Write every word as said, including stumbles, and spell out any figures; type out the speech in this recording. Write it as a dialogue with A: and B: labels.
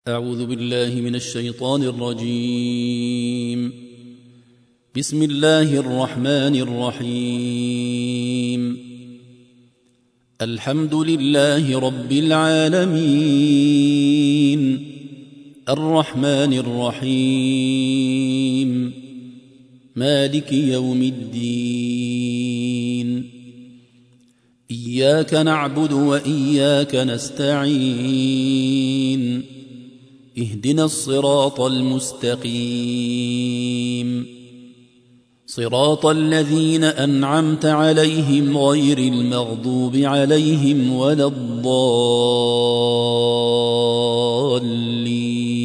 A: أعوذ بالله من الشيطان الرجيم. بسم الله الرحمن الرحيم. الحمد لله رب العالمين، الرحمن الرحيم، مالك يوم الدين. إياك نعبد وإياك نستعين، اهدنا الصراط المستقيم، صراط الذين أنعمت عليهم غير المغضوب عليهم ولا الضالين.